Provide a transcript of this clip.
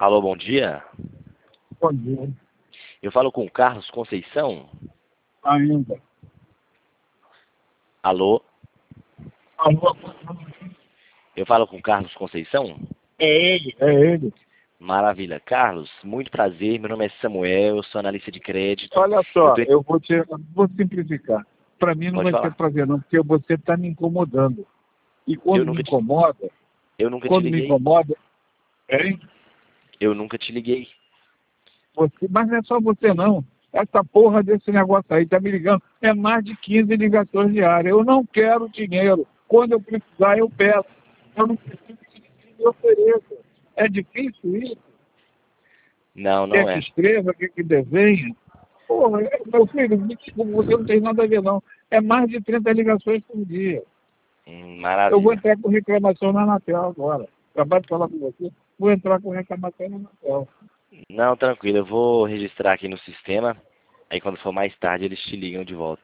Alô, bom dia. Bom dia. Eu falo com o Carlos Conceição. Ainda. Alô, Alô? eu falo com o Carlos Conceição. É ele? É ele. Maravilha. Carlos, muito prazer. Meu nome é Samuel, eu sou analista de crédito. Olha Eu só, tô... eu vou simplificar. Para mim não Pode vai ser falar. prazer não, porque você está me incomodando. E Eu quando me nunca te, incomoda, eu nunca te quando me liguei. incomoda, hein? Eu nunca te liguei. Mas não é só você não. Essa porra desse negócio aí tá me ligando. É mais de 15 ligações diárias. Eu não quero dinheiro. Quando eu precisar, eu peço. Eu não preciso que ninguém me ofereça. É difícil isso? Não, Quer não que é. escreva, quer que desenhe? Porra, meu filho, me desculpa, você não tem nada a ver, não. É mais de 30 ligações por dia. Eu vou Maravilha. entrar com reclamação na Anatel agora. Acabei de falar com você. Vou entrar com reclamação na Anatel. Não, tranquilo. Eu vou registrar aqui no sistema. Aí quando for mais tarde eles te ligam de volta.